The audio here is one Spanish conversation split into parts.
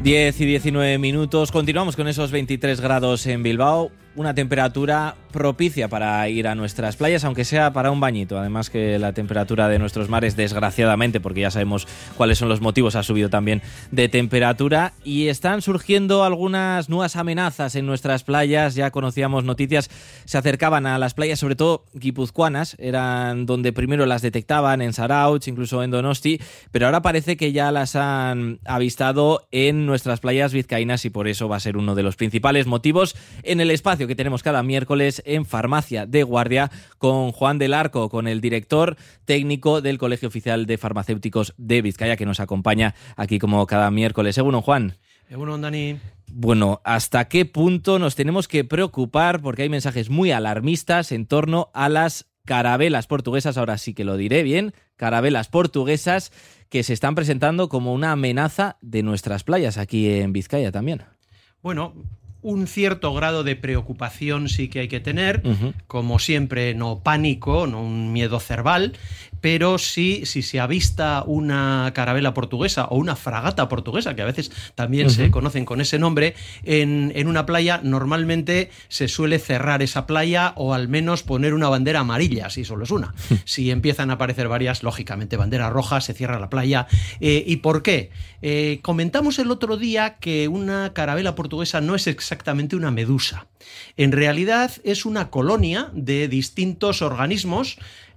10 y 19 minutos. Continuamos con esos 23 grados en Bilbao. Una temperatura propicia para ir a nuestras playas, aunque sea para un bañito. Además que la temperatura de nuestros mares, desgraciadamente, porque ya sabemos cuáles son los motivos, ha subido también de temperatura. Y están surgiendo algunas nuevas amenazas en nuestras playas. Ya conocíamos noticias, se acercaban a las playas, sobre todo guipuzcoanas. Eran donde primero las detectaban, en Zarautz, incluso en Donosti. Pero ahora parece que ya las han avistado en nuestras playas vizcaínas y por eso va a ser uno de los principales motivos en el espacio que tenemos cada miércoles en Farmacia de Guardia con Juan del Arco, con el director técnico del Colegio Oficial de Farmacéuticos de Vizcaya, que nos acompaña aquí como cada miércoles. Egunon, Juan. Egunon, Dani. Bueno, ¿hasta qué punto nos tenemos que preocupar? Porque hay mensajes muy alarmistas en torno a las carabelas portuguesas, ahora sí que lo diré bien, carabelas portuguesas que se están presentando como una amenaza de nuestras playas aquí en Vizcaya también. Bueno, un cierto grado de preocupación sí que hay que tener, como siempre, no pánico, no un miedo cerval, pero sí, si se avista una carabela portuguesa o una fragata portuguesa, que a veces también se conocen con ese nombre, en una playa, normalmente se suele cerrar esa playa o al menos poner una bandera amarilla, si solo es una. Si empiezan a aparecer varias, lógicamente, bandera roja, se cierra la playa. ¿Y por qué? Comentamos el otro día que una carabela portuguesa no es exactamente una medusa. En realidad es una colonia de distintos organismos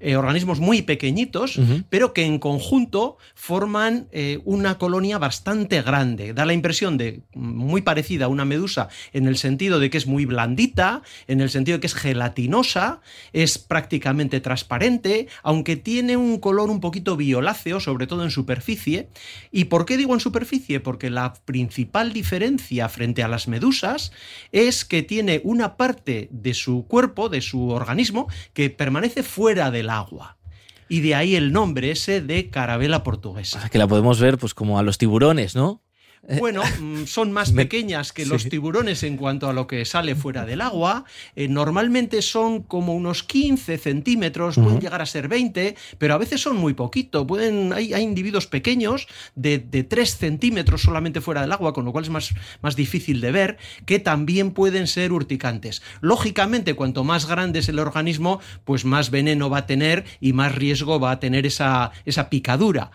muy pequeñitos, pero que en conjunto forman una colonia bastante grande. Da la impresión de muy parecida a una medusa en el sentido de que es muy blandita, en el sentido de que es gelatinosa, es prácticamente transparente, aunque tiene un color un poquito violáceo, sobre todo en superficie. ¿Y por qué digo en superficie? Porque la principal diferencia frente a las medusas es que tiene una parte de su cuerpo, de su organismo, que permanece fuera del agua. Y de ahí el nombre ese de carabela portuguesa. O sea, que la podemos ver pues como a los tiburones, ¿no? Bueno, son más pequeñas que los tiburones en cuanto a lo que sale fuera del agua. Normalmente son como unos 15 centímetros, pueden llegar a ser 20, pero a veces son muy poquito. Hay individuos pequeños de 3 centímetros solamente fuera del agua, con lo cual es más difícil de ver, que también pueden ser urticantes. Lógicamente, cuanto más grande es el organismo, pues más veneno va a tener y más riesgo va a tener esa picadura.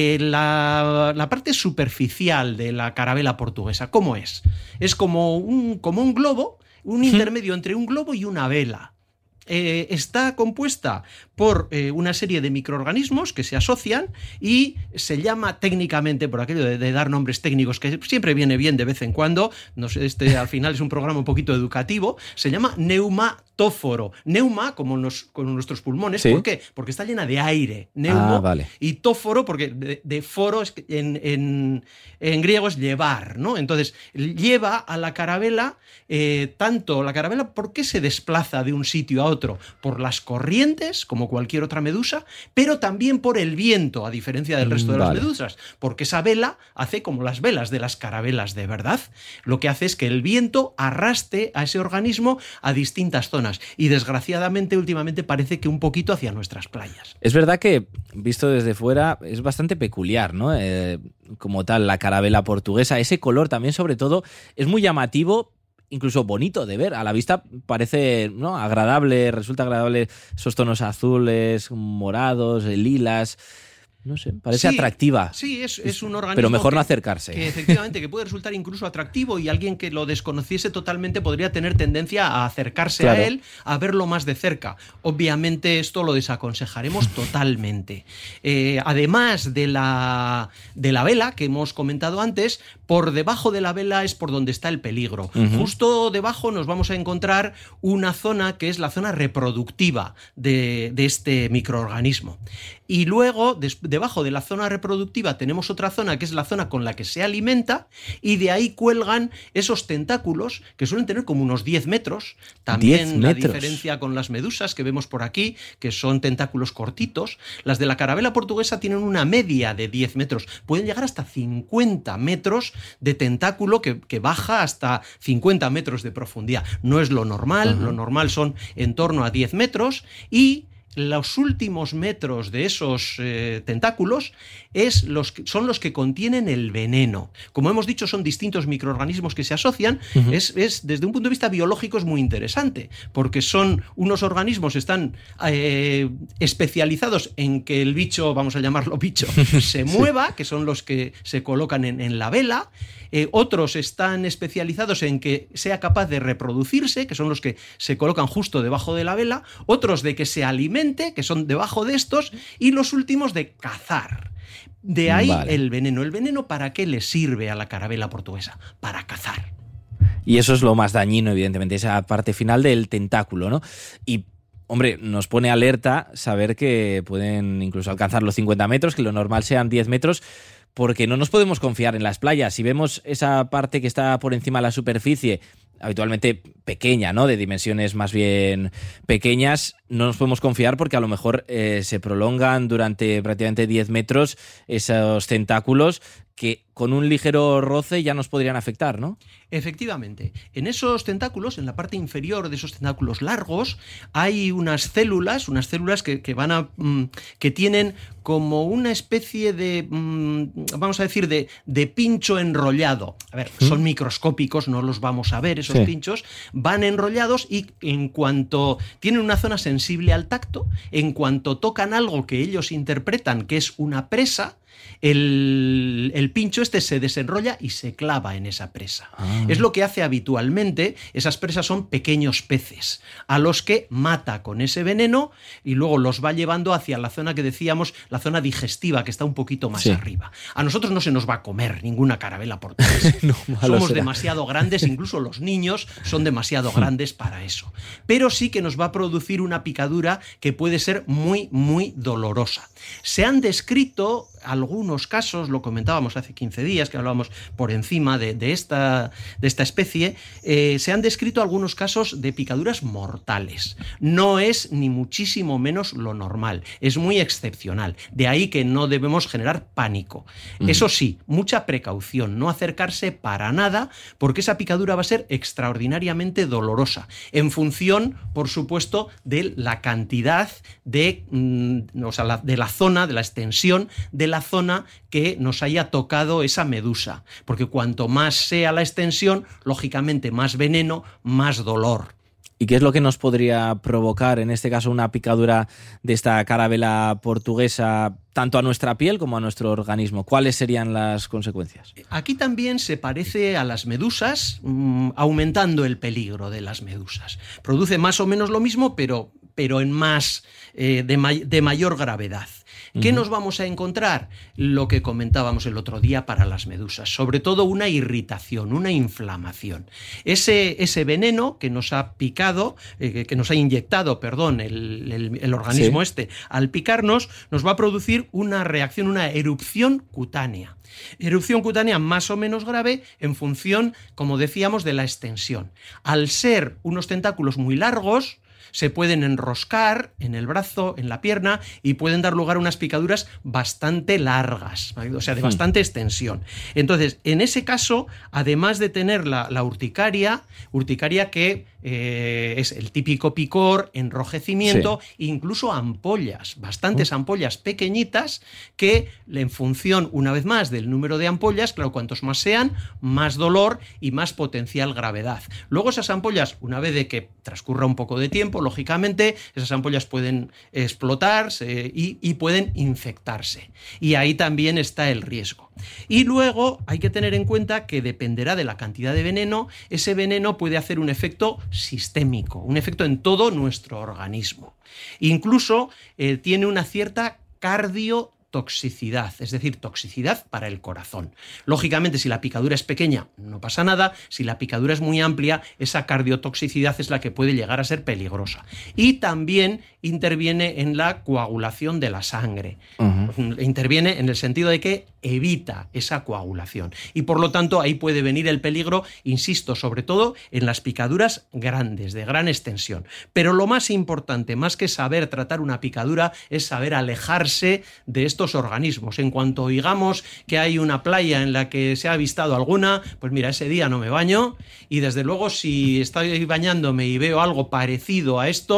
La parte superficial de la carabela portuguesa, ¿cómo es? Es como un globo, un intermedio entre un globo y una vela. Está compuesta por una serie de microorganismos que se asocian y se llama técnicamente, por aquello de dar nombres técnicos, que siempre viene bien de vez en cuando, no sé, al final es un programa un poquito educativo, se llama neumatóforo. Neuma, como con nuestros pulmones. ¿Sí? ¿Por qué? Porque está llena de aire. Neumo. Vale. Y tóforo, porque de foro es en griego es llevar, ¿no? Entonces, lleva a la carabela, tanto la carabela, ¿por qué se desplaza de un sitio a otro? Por las corrientes, como cualquier otra medusa, pero también por el viento, a diferencia del resto de las medusas, porque esa vela hace como las velas de las carabelas de verdad. Lo que hace es que el viento arrastre a ese organismo a distintas zonas y desgraciadamente últimamente parece que un poquito hacia nuestras playas. Es verdad que, visto desde fuera, es bastante peculiar, ¿no? Como tal, la carabela portuguesa, ese color también, sobre todo, es muy llamativo, incluso bonito de ver. A la vista parece, ¿no?, agradable, resulta agradable esos tonos azules, morados, lilas. No sé, parece atractiva. Sí, es un organismo. Pero mejor no acercarse. Que efectivamente, que puede resultar incluso atractivo y alguien que lo desconociese totalmente podría tener tendencia a acercarse a él, a verlo más de cerca. Obviamente esto lo desaconsejaremos totalmente. Además de la vela que hemos comentado antes, por debajo de la vela es por donde está el peligro. Justo debajo nos vamos a encontrar una zona que es la zona reproductiva de este microorganismo. Y luego, debajo de la zona reproductiva, tenemos otra zona que es la zona con la que se alimenta, y de ahí cuelgan esos tentáculos que suelen tener como unos 10 metros. También la diferencia con las medusas que vemos por aquí, que son tentáculos cortitos. Las de la carabela portuguesa tienen una media de 10 metros. Pueden llegar hasta 50 metros de tentáculo que baja hasta 50 metros de profundidad. No es lo normal, lo normal son en torno a 10 metros y los últimos metros de esos tentáculos son los que contienen el veneno. Como hemos dicho, son distintos microorganismos que se asocian. Es desde un punto de vista biológico es muy interesante, porque son unos organismos que están especializados en que el bicho, vamos a llamarlo bicho, se mueva, que son los que se colocan en la vela. Otros están especializados en que sea capaz de reproducirse, que son los que se colocan justo debajo de la vela. Otros de que se alimente, que son debajo de estos. Y los últimos de cazar. De ahí el veneno. ¿El veneno para qué le sirve a la carabela portuguesa? Para cazar. Y eso es lo más dañino, evidentemente, esa parte final del tentáculo, ¿no? Y hombre, nos pone alerta saber que pueden incluso alcanzar los 50 metros, que lo normal sean 10 metros, porque no nos podemos confiar en las playas. Si vemos esa parte que está por encima de la superficie, habitualmente pequeña, ¿no? De dimensiones más bien pequeñas, no nos podemos confiar porque a lo mejor se prolongan durante prácticamente 10 metros esos tentáculos que con un ligero roce ya nos podrían afectar, ¿no? Efectivamente. En esos tentáculos, en la parte inferior de esos tentáculos largos, hay unas células que tienen como una especie de, vamos a decir, de pincho enrollado. A ver, son microscópicos, no los vamos a ver, esos pinchos, van enrollados y en cuanto tienen una zona sensible al tacto, en cuanto tocan algo que ellos interpretan que es una presa, el pincho se desenrolla y se clava en esa presa. Es lo que hace habitualmente. Esas presas son pequeños peces a los que mata con ese veneno y luego los va llevando hacia la zona que decíamos, la zona digestiva, que está un poquito más arriba. A nosotros no se nos va a comer ninguna carabela portuguesa. No, somos demasiado grandes, incluso los niños son demasiado grandes para eso. Pero sí que nos va a producir una picadura que puede ser muy, muy dolorosa. Se han descrito algunos casos, lo comentábamos hace 15 días, que hablábamos por encima de esta especie, se han descrito algunos casos de picaduras mortales. No es ni muchísimo menos lo normal, es muy excepcional. De ahí que no debemos generar pánico. Eso sí, mucha precaución, no acercarse para nada, porque esa picadura va a ser extraordinariamente dolorosa, en función, por supuesto, de la cantidad de la zona, de la extensión de la zona que nos haya tocado esa medusa, porque cuanto más sea la extensión, lógicamente más veneno, más dolor. ¿Y qué es lo que nos podría provocar, en este caso, una picadura de esta carabela portuguesa, tanto a nuestra piel como a nuestro organismo? ¿Cuáles serían las consecuencias? Aquí también se parece a las medusas, aumentando el peligro de las medusas. Produce más o menos lo mismo, pero en más de mayor gravedad. ¿Qué nos vamos a encontrar? Lo que comentábamos el otro día para las medusas, sobre todo una irritación, una inflamación. Ese veneno que nos ha picado, que nos ha inyectado, el organismo al picarnos, nos va a producir una reacción, una erupción cutánea. Erupción cutánea más o menos grave en función, como decíamos, de la extensión. Al ser unos tentáculos muy largos, se pueden enroscar en el brazo, en la pierna, y pueden dar lugar a unas picaduras bastante largas, ¿vale? O sea, de bastante extensión. Entonces, en ese caso, además de tener la urticaria que es el típico picor, enrojecimiento, incluso ampollas, bastantes ampollas pequeñitas que, en función, una vez más, del número de ampollas, claro, cuantos más sean, más dolor y más potencial gravedad. Luego esas ampollas, una vez de que transcurra un poco de tiempo, lógicamente, esas ampollas pueden explotar y pueden infectarse. Y ahí también está el riesgo. Y luego hay que tener en cuenta que dependerá de la cantidad de veneno, ese veneno puede hacer un efecto sistémico, un efecto en todo nuestro organismo. Incluso tiene una cierta cardiotoxicidad, es decir, toxicidad para el corazón. Lógicamente, si la picadura es pequeña, no pasa nada. Si la picadura es muy amplia, esa cardiotoxicidad es la que puede llegar a ser peligrosa. Y también interviene en la coagulación de la sangre. Interviene en el sentido de que evita esa coagulación. Y por lo tanto, ahí puede venir el peligro, insisto, sobre todo en las picaduras grandes, de gran extensión. Pero lo más importante, más que saber tratar una picadura, es saber alejarse de estos organismos. En cuanto oigamos que hay una playa en la que se ha avistado alguna, pues mira, ese día no me baño, y desde luego si estoy bañándome y veo algo parecido a esto,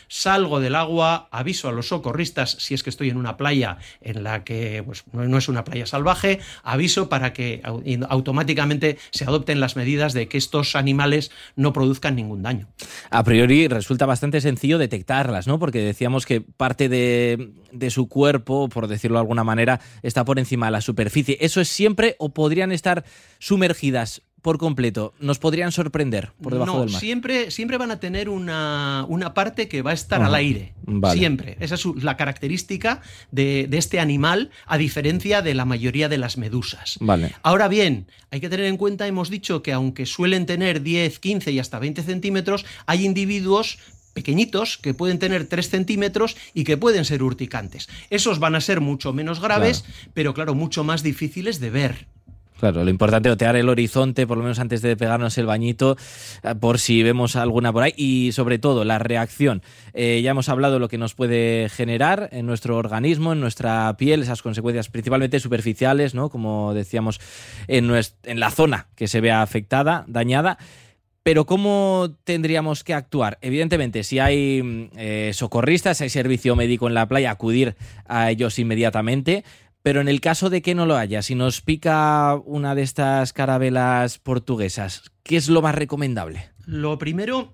salgo del agua, aviso a los socorristas si es que estoy en una playa en la que pues, no es una playa salvaje, aviso para que automáticamente se adopten las medidas de que estos animales no produzcan ningún daño. A priori resulta bastante sencillo detectarlas, ¿no? Porque decíamos que parte de su cuerpo, por decirlo de alguna manera, está por encima de la superficie. ¿Eso es siempre o podrían estar sumergidas por completo? ¿Nos podrían sorprender por debajo del mar? Siempre van a tener una parte que va a estar al aire. Vale. Siempre. Esa es la característica de este animal, a diferencia de la mayoría de las medusas. Vale. Ahora bien, hay que tener en cuenta, hemos dicho que aunque suelen tener 10, 15 y hasta 20 centímetros, hay individuos pequeñitos que pueden tener 3 centímetros y que pueden ser urticantes. Esos van a ser mucho menos graves, claro, pero claro, mucho más difíciles de ver. Claro, lo importante es otear el horizonte, por lo menos antes de pegarnos el bañito, por si vemos alguna por ahí. Y sobre todo, la reacción. Ya hemos hablado de lo que nos puede generar en nuestro organismo, en nuestra piel, esas consecuencias principalmente superficiales, ¿no? Como decíamos, en la zona que se vea afectada, dañada. Pero ¿cómo tendríamos que actuar? Evidentemente, si hay socorristas, hay servicio médico en la playa, acudir a ellos inmediatamente. Pero en el caso de que no lo haya, si nos pica una de estas carabelas portuguesas, ¿qué es lo más recomendable? Lo primero,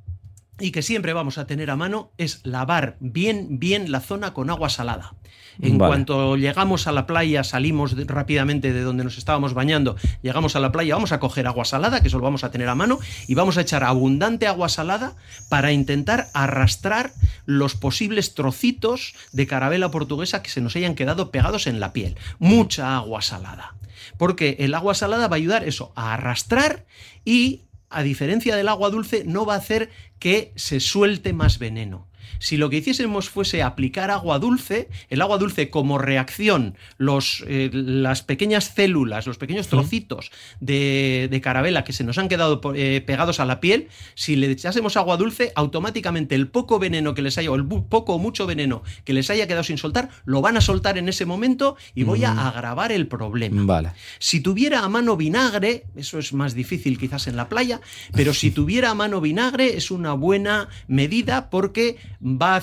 y que siempre vamos a tener a mano, es lavar bien la zona con agua salada. En cuanto llegamos a la playa, salimos rápidamente de donde nos estábamos bañando, llegamos a la playa, vamos a coger agua salada, que eso lo vamos a tener a mano, y vamos a echar abundante agua salada para intentar arrastrar los posibles trocitos de carabela portuguesa que se nos hayan quedado pegados en la piel. Mucha agua salada. Porque el agua salada va a ayudar a arrastrar y, a diferencia del agua dulce, no va a hacer que se suelte más veneno. Si lo que hiciésemos fuese aplicar agua dulce, el agua dulce como reacción, las pequeñas células, los pequeños trocitos de carabela que se nos han quedado pegados a la piel, si le echásemos agua dulce, automáticamente el poco veneno que les haya, o el poco o mucho veneno que les haya quedado sin soltar, lo van a soltar en ese momento y voy a agravar el problema. Vale. Si tuviera a mano vinagre, eso es más difícil quizás en la playa, pero si tuviera a mano vinagre es una buena medida porque va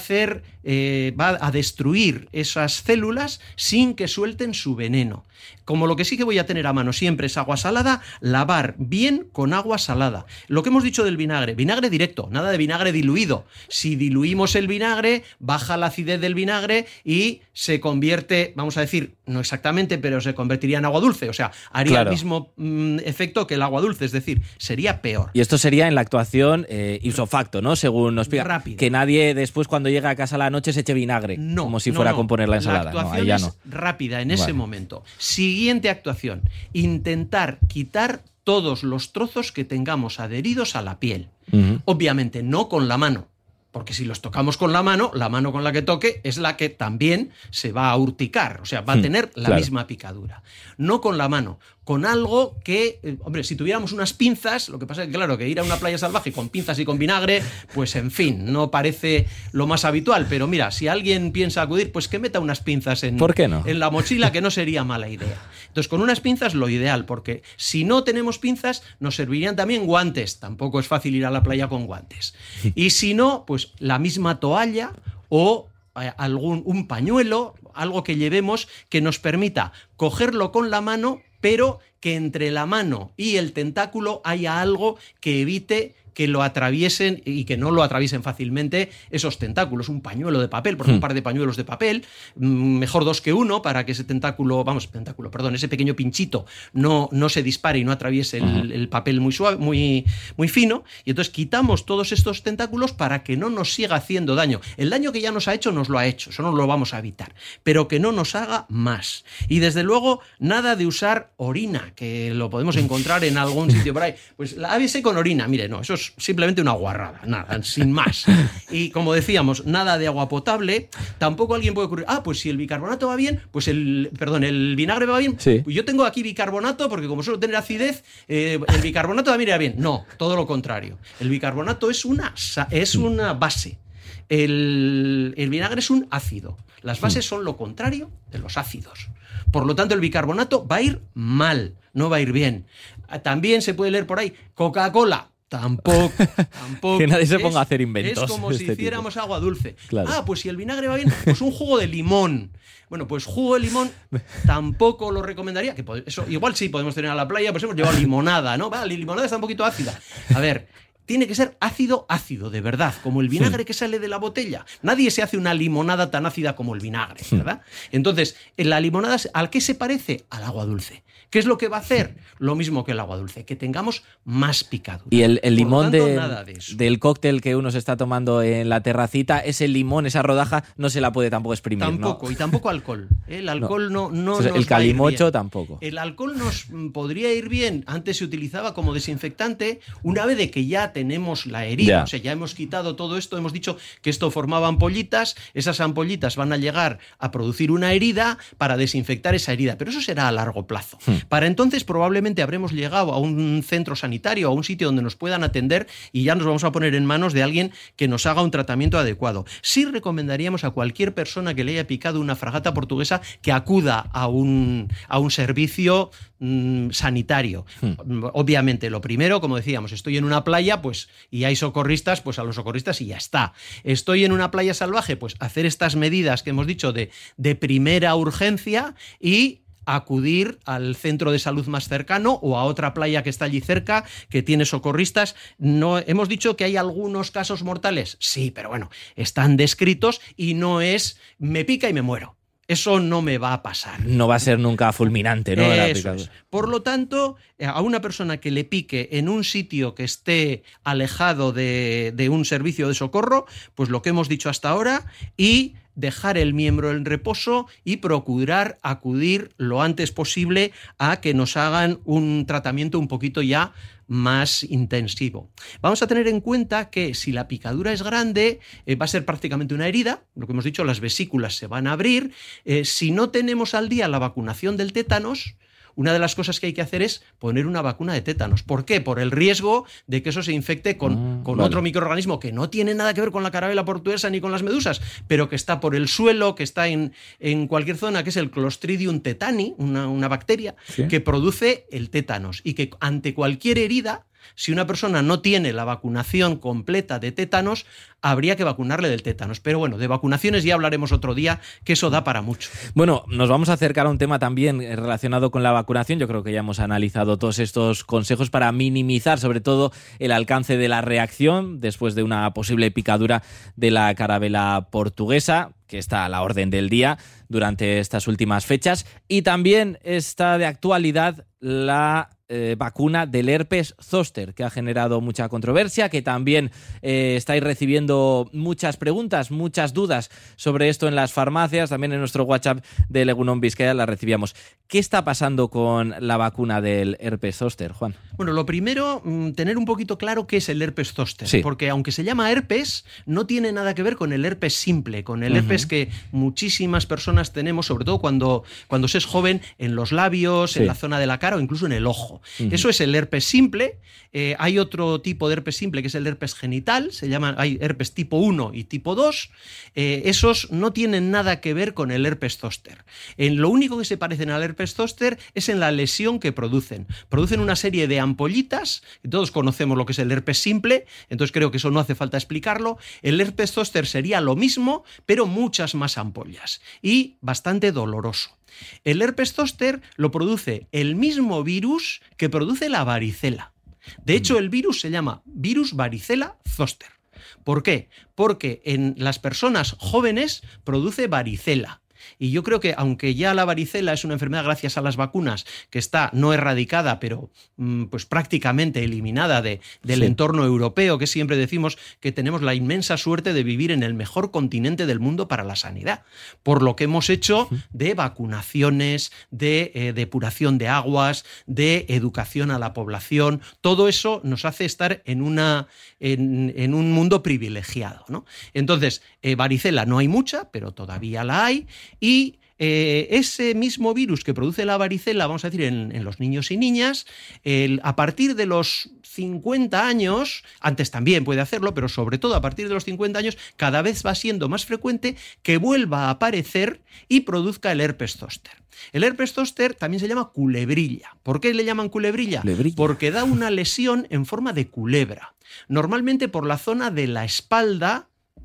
a destruir esas células sin que suelten su veneno. Como lo que sí que voy a tener a mano siempre es agua salada, lavar bien con agua salada. Lo que hemos dicho del vinagre directo, nada de vinagre diluido. Si diluimos el vinagre, baja la acidez del vinagre y se convierte, vamos a decir, no exactamente, pero se convertiría en agua dulce. O sea, haría el mismo efecto que el agua dulce, es decir, sería peor. Y esto sería en la actuación ipso facto, ¿no? Según nos explica. Rápido. Que nadie después cuando llega a casa a la noche se eche vinagre, como si fuera a componer la ensalada. La actuación es rápida en ese momento. Siguiente actuación, intentar quitar todos los trozos que tengamos adheridos a la piel. Obviamente no con la mano, porque si los tocamos con la mano con la que toque es la que también se va a urticar, o sea, va a tener la misma picadura. No con la mano, con algo que, hombre, si tuviéramos unas pinzas, lo que pasa es que, claro, que ir a una playa salvaje con pinzas y con vinagre, pues en fin, no parece lo más habitual, pero mira, si alguien piensa acudir, pues que meta unas pinzas en la mochila, que no sería mala idea. Entonces, con unas pinzas lo ideal, porque si no tenemos pinzas, nos servirían también guantes, tampoco es fácil ir a la playa con guantes. Y si no, pues la misma toalla o un pañuelo, algo que llevemos que nos permita cogerlo con la mano, pero que entre la mano y el tentáculo haya algo que evite que lo atraviesen y que no lo atraviesen fácilmente esos tentáculos. Un pañuelo de papel, por ejemplo, un par de pañuelos de papel, mejor 2 que 1 para que ese ese pequeño pinchito no se dispare y no atraviese el papel muy suave, muy fino, y entonces quitamos todos estos tentáculos para que no nos siga haciendo daño. El daño que ya nos ha hecho, nos lo ha hecho, eso no lo vamos a evitar, pero que no nos haga más. Y desde luego, nada de usar orina, que lo podemos encontrar en algún sitio por ahí. Pues lávese con orina, mire, no, eso es simplemente una guarrada, nada, sin más. Y como decíamos, nada de agua potable. Tampoco alguien puede ocurrir, pues si el bicarbonato va bien, pues el vinagre va bien, pues yo tengo aquí bicarbonato porque como suelo tener acidez, el bicarbonato también irá bien. No, todo lo contrario. El bicarbonato es una base. El vinagre es un ácido. Las bases son lo contrario de los ácidos. Por lo tanto, el bicarbonato va a ir mal, no va a ir bien. También se puede leer por ahí, Coca-Cola. Tampoco. Que nadie se ponga a hacer inventos. Es como si hiciéramos agua dulce. Claro. Pues si el vinagre va bien, pues un jugo de limón. Bueno, pues jugo de limón tampoco lo recomendaría. Que eso igual sí podemos tener a la playa, pues hemos llevado limonada, ¿no? La limonada está un poquito ácida. A ver, tiene que ser ácido, de verdad, como el vinagre que sale de la botella. Nadie se hace una limonada tan ácida como el vinagre, ¿verdad? Entonces, en la limonada, ¿al qué se parece? Al agua dulce. ¿Qué es lo que va a hacer? Lo mismo que el agua dulce, que tengamos más picadura. Y el limón del cóctel que uno se está tomando en la terracita, ese limón, esa rodaja, no se la puede tampoco exprimir, tampoco, ¿no? Y tampoco alcohol. El alcohol no Entonces, el calimocho tampoco. El alcohol nos podría ir bien. Antes se utilizaba como desinfectante una vez de que ya tenemos la herida. O sea, ya hemos quitado todo esto, hemos dicho que esto formaba ampollitas, esas ampollitas van a llegar a producir una herida para desinfectar esa herida, pero eso será a largo plazo. Para entonces probablemente habremos llegado a un centro sanitario, a un sitio donde nos puedan atender y ya nos vamos a poner en manos de alguien que nos haga un tratamiento adecuado. Sí recomendaríamos a cualquier persona que le haya picado una fragata portuguesa que acuda a un servicio sanitario. Obviamente, lo primero, como decíamos, estoy en una playa, pues, y hay socorristas, pues a los socorristas y ya está. Estoy en una playa salvaje, pues hacer estas medidas que hemos dicho de primera urgencia y acudir al centro de salud más cercano o a otra playa que está allí cerca, que tiene socorristas. No, hemos dicho que hay algunos casos mortales. Sí, pero bueno, están descritos y no es me pica y me muero. Eso no me va a pasar. No va a ser nunca fulminante, ¿no? Eso es. Por lo tanto, a una persona que le pique en un sitio que esté alejado de un servicio de socorro, pues lo que hemos dicho hasta ahora, y dejar el miembro en reposo y procurar acudir lo antes posible a que nos hagan un tratamiento un poquito ya más intensivo. Vamos a tener en cuenta que si la picadura es grande, va a ser prácticamente una herida, lo que hemos dicho, las vesículas se van a abrir. Si no tenemos al día la vacunación del tétanos, una de las cosas que hay que hacer es poner una vacuna de tétanos. ¿Por qué? Por el riesgo de que eso se infecte con otro microorganismo que no tiene nada que ver con la carabela portuguesa ni con las medusas, pero que está por el suelo, que está en cualquier zona, que es el Clostridium tetani, una bacteria, ¿sí?, que produce el tétanos y que ante cualquier herida, si una persona no tiene la vacunación completa de tétanos, habría que vacunarle del tétanos. Pero bueno, de vacunaciones ya hablaremos otro día, que eso da para mucho. Bueno, nos vamos a acercar a un tema también relacionado con la vacunación. Yo creo que ya hemos analizado todos estos consejos para minimizar sobre todo el alcance de la reacción después de una posible picadura de la carabela portuguesa, que está a la orden del día durante estas últimas fechas. Y también está de actualidad la vacuna del herpes zóster, que ha generado mucha controversia, que también estáis recibiendo muchas preguntas, muchas dudas sobre esto en las farmacias, también en nuestro WhatsApp de Egunon Bizkaia la recibíamos. ¿Qué está pasando con la vacuna del herpes zóster, Juan? Bueno, lo primero, tener un poquito claro qué es el herpes zóster, sí, porque aunque se llama herpes, no tiene nada que ver con el herpes simple, con el herpes que muchísimas personas tenemos, sobre todo cuando se es joven, en los labios, sí, en la zona de la cara o incluso en el ojo. Eso es el herpes simple. Hay otro tipo de herpes simple que es el herpes genital, hay herpes tipo 1 y tipo 2. Esos no tienen nada que ver con el herpes zóster. Lo único que se parecen al herpes zóster es en la lesión que producen. Producen una serie de ampollitas, todos conocemos lo que es el herpes simple, entonces creo que eso no hace falta explicarlo. El herpes zóster sería lo mismo, pero muchas más ampollas y bastante doloroso. El herpes zóster lo produce el mismo virus que produce la varicela. De hecho, el virus se llama virus varicela zóster. ¿Por qué? Porque en las personas jóvenes produce varicela. Y yo creo que, aunque ya la varicela es una enfermedad gracias a las vacunas que está no erradicada, pero pues prácticamente eliminada del sí, entorno europeo, que siempre decimos que tenemos la inmensa suerte de vivir en el mejor continente del mundo para la sanidad, por lo que hemos hecho de vacunaciones, de depuración de aguas, de educación a la población. Todo eso nos hace estar en un mundo privilegiado, ¿no? Entonces, varicela no hay mucha, pero todavía la hay. Y ese mismo virus que produce la varicela, vamos a decir, en los niños y niñas, a partir de los 50 años, antes también puede hacerlo, pero sobre todo a partir de los 50 años, cada vez va siendo más frecuente que vuelva a aparecer y produzca el herpes zóster. El herpes zóster también se llama culebrilla. ¿Por qué le llaman culebrilla? Porque da una lesión en forma de culebra, normalmente por la zona de la espalda,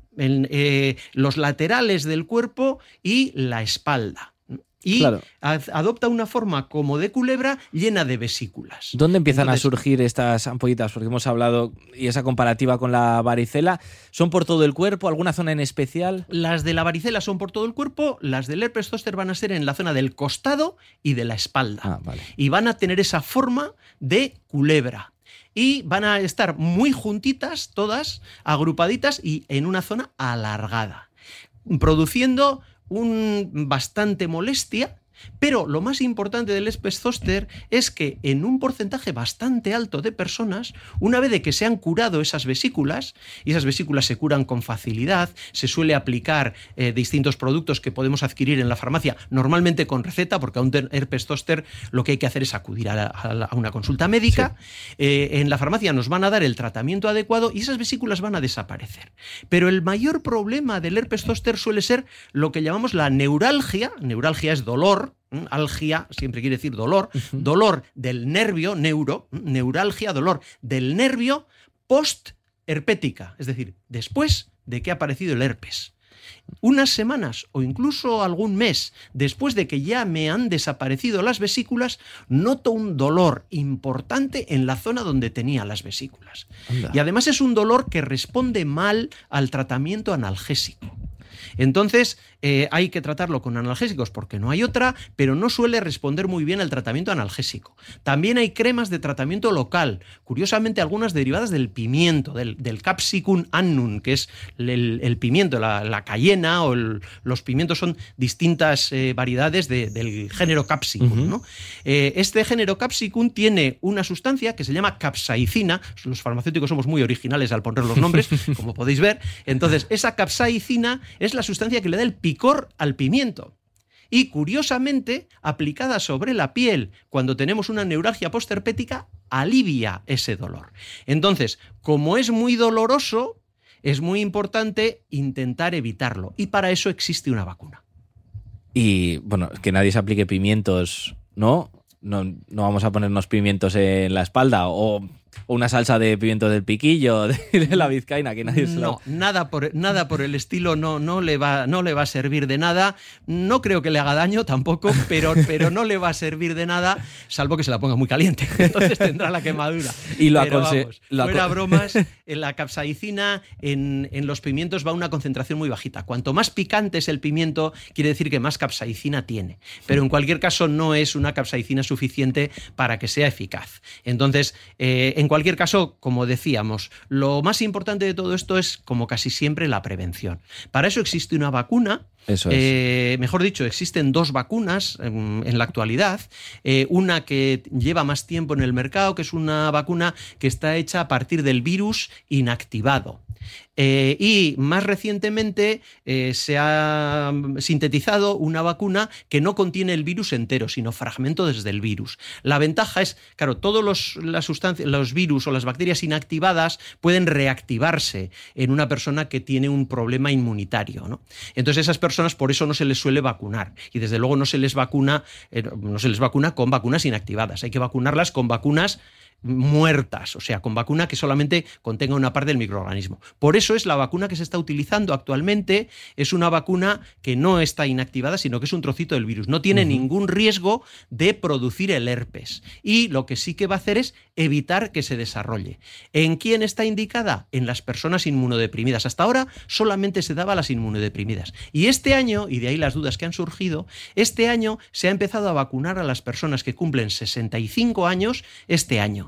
los laterales del cuerpo y la espalda. Y adopta una forma como de culebra llena de vesículas. ¿Dónde empiezan a surgir estas ampollitas? Porque hemos hablado, y esa comparativa con la varicela, ¿son por todo el cuerpo? ¿Alguna zona en especial? Las de la varicela son por todo el cuerpo, las del herpes zóster van a ser en la zona del costado y de la espalda. Vale. Y van a tener esa forma de culebra. Y van a estar muy juntitas, todas, agrupaditas y en una zona alargada, produciendo bastante molestia, pero lo más importante del herpes zóster es que en un porcentaje bastante alto de personas, una vez de que se han curado esas vesículas, y esas vesículas se curan con facilidad, se suele aplicar distintos productos que podemos adquirir en la farmacia, normalmente con receta, porque a un herpes zóster lo que hay que hacer es acudir a una consulta médica. Sí. En la farmacia nos van a dar el tratamiento adecuado y esas vesículas van a desaparecer. Pero el mayor problema del herpes zóster suele ser lo que llamamos la neuralgia. Neuralgia es dolor. Algia siempre quiere decir dolor, dolor del nervio, neuralgia, dolor del nervio post-herpética, es decir, después de que ha aparecido el herpes. Unas semanas o incluso algún mes después de que ya me han desaparecido las vesículas, noto un dolor importante en la zona donde tenía las vesículas. Anda. Y además es un dolor que responde mal al tratamiento analgésico. Entonces hay que tratarlo con analgésicos porque no hay otra, pero no suele responder muy bien al tratamiento analgésico. También hay cremas de tratamiento local, curiosamente algunas derivadas del pimiento, del Capsicum annum, que es el pimiento, la cayena o los pimientos son distintas variedades del género Capsicum, ¿no? Este género Capsicum tiene una sustancia que se llama capsaicina. Los farmacéuticos somos muy originales al poner los nombres, como podéis ver. Entonces, esa capsaicina es la sustancia que le da el picor al pimiento. Y curiosamente, aplicada sobre la piel cuando tenemos una neuralgia postherpética, alivia ese dolor. Entonces, como es muy doloroso, es muy importante intentar evitarlo. Y para eso existe una vacuna. Y bueno, que nadie se aplique pimientos, ¿no? No vamos a ponernos pimientos en la espalda o una salsa de pimientos del piquillo, de la vizcaína, que nadie se lo... No, nada por el estilo, no le va a servir de nada. No creo que le haga daño tampoco, pero no le va a servir de nada, salvo que se la ponga muy caliente. Entonces tendrá la quemadura. Y fuera bromas, en la capsaicina en los pimientos va a una concentración muy bajita. Cuanto más picante es el pimiento, quiere decir que más capsaicina tiene. Pero en cualquier caso no es una capsaicina suficiente para que sea eficaz. Entonces, en cualquier caso, como decíamos, lo más importante de todo esto es, como casi siempre, la prevención. Para eso existe una vacuna. Eso es. Mejor dicho, existen dos vacunas en la actualidad. Una que lleva más tiempo en el mercado, que es una vacuna que está hecha a partir del virus inactivado. Y más recientemente se ha sintetizado una vacuna que no contiene el virus entero, sino fragmentos del virus. La ventaja es, claro, todos los virus o las bacterias inactivadas pueden reactivarse en una persona que tiene un problema inmunitario, ¿no? Entonces esas personas por eso no se les suele vacunar y desde luego no se les vacuna con vacunas inactivadas. Hay que vacunarlas con vacunas muertas, o sea, con vacuna que solamente contenga una parte del microorganismo. Por eso es la vacuna que se está utilizando actualmente, es una vacuna que no está inactivada, sino que es un trocito del virus. No tiene ningún riesgo de producir el herpes. Y lo que sí que va a hacer es evitar que se desarrolle. ¿En quién está indicada? En las personas inmunodeprimidas. Hasta ahora solamente se daba a las inmunodeprimidas. Y este año, y de ahí las dudas que han surgido, este año se ha empezado a vacunar a las personas que cumplen 65 años este año.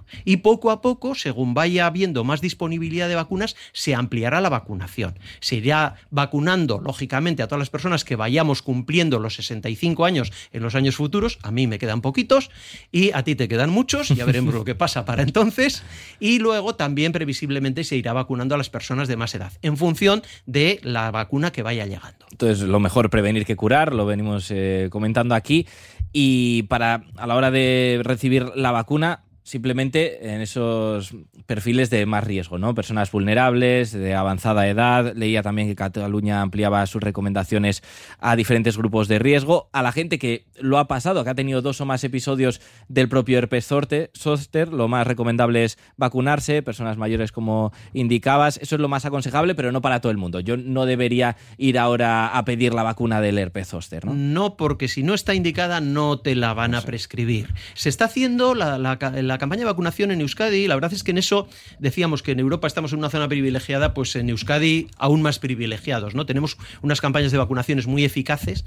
Y poco a poco, según vaya habiendo más disponibilidad de vacunas, se ampliará la vacunación. Se irá vacunando, lógicamente, a todas las personas que vayamos cumpliendo los 65 años en los años futuros. A mí me quedan poquitos y a ti te quedan muchos, ya veremos lo que pasa para entonces. Y luego también previsiblemente se irá vacunando a las personas de más edad, en función de la vacuna que vaya llegando. Entonces, lo mejor prevenir que curar, lo venimos comentando aquí. Y a la hora de recibir la vacuna, simplemente en esos perfiles de más riesgo, ¿no? Personas vulnerables, de avanzada edad. Leía también que Cataluña ampliaba sus recomendaciones a diferentes grupos de riesgo. A la gente que lo ha pasado, que ha tenido 2 o más episodios del propio herpes zóster, lo más recomendable es vacunarse. Personas mayores, como indicabas, eso es lo más aconsejable, pero no para todo el mundo. Yo no debería ir ahora a pedir la vacuna del herpes zóster, ¿no? No, porque si no está indicada no te la van a prescribir. Se está haciendo la campaña de vacunación en Euskadi. La verdad es que en eso decíamos que en Europa estamos en una zona privilegiada, pues en Euskadi aún más privilegiados, ¿no? Tenemos unas campañas de vacunaciones muy eficaces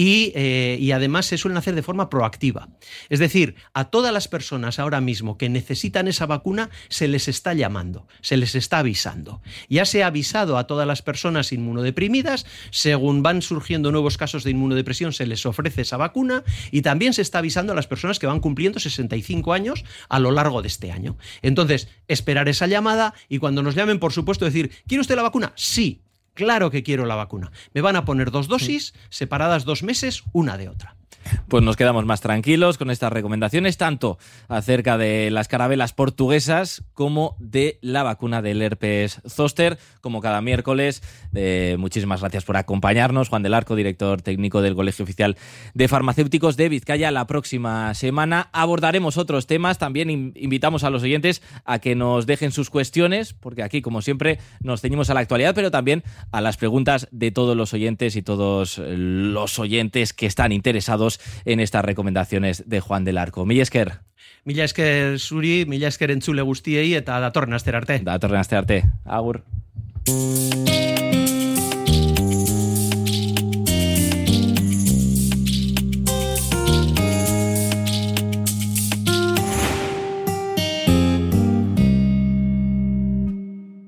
y además se suelen hacer de forma proactiva. Es decir, a todas las personas ahora mismo que necesitan esa vacuna se les está llamando, se les está avisando. Ya se ha avisado a todas las personas inmunodeprimidas, según van surgiendo nuevos casos de inmunodepresión se les ofrece esa vacuna y también se está avisando a las personas que van cumpliendo 65 años a lo largo de este año. Entonces, esperar esa llamada y cuando nos llamen, por supuesto, decir, ¿quiere usted la vacuna? Sí, claro que quiero la vacuna. Me van a poner 2 dosis, separadas 2 meses, una de otra. Pues nos quedamos más tranquilos con estas recomendaciones, tanto acerca de las carabelas portuguesas como de la vacuna del herpes zóster, como cada miércoles. Muchísimas gracias por acompañarnos. Juan del Arco, director técnico del Colegio Oficial de Farmacéuticos de Vizcaya. La próxima semana abordaremos otros temas. También invitamos a los oyentes a que nos dejen sus cuestiones, porque aquí, como siempre, nos ceñimos a la actualidad, pero también a las preguntas de todos los oyentes y todos los oyentes que están interesados en estas recomendaciones de Juan del Arco. Mila esker. Mila esker zuri, mila esker entzule guztiei eta datorren astera arte. Datorren astera arte. Agur.